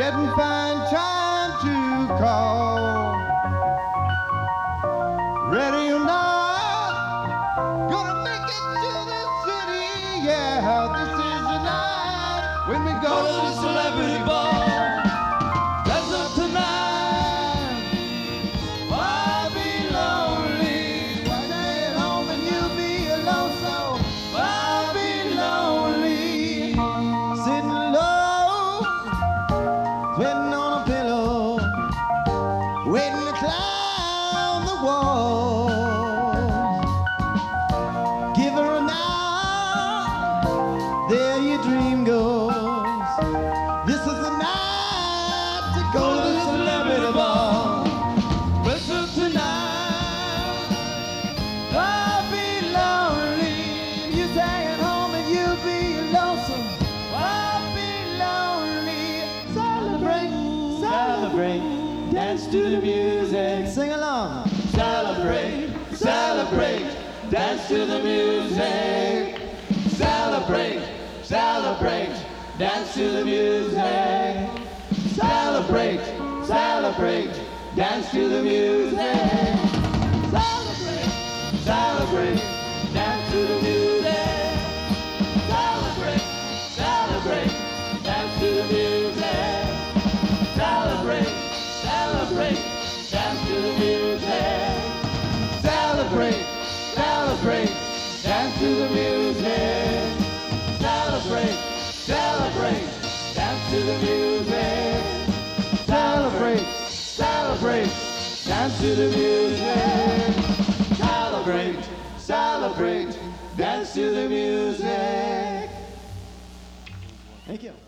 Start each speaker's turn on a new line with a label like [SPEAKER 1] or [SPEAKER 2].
[SPEAKER 1] Didn't find time to call. Ready or not, gonna make it to the city. Yeah, this is the night when we go to the celebrity ball. That's up tonight. I'll be lonely. One day at home and you'll be alone, so I'll be lonely. Sitting low, sweating on a pillow, waiting to climb the wall. Give her a nod, there your dream goes. This is the night to go to the celebrity ball. But so tonight, I'll be lonely. You stay at home and you'll be lonesome. I'll be lonely. Celebrate, celebrate, dance to the music. Sing along. Celebrate, celebrate, dance to the music. Celebrate, celebrate, dance to the music. Celebrate, celebrate, dance to the music. Celebrate, celebrate, dance to the music. Celebrate, celebrate, dance to the music. Celebrate, celebrate, dance to the music. Celebrate, celebrate, dance to the music. Celebrate, celebrate, dance to the music. Celebrate, celebrate, dance to the music. Celebrate, celebrate, dance to the music. Thank you.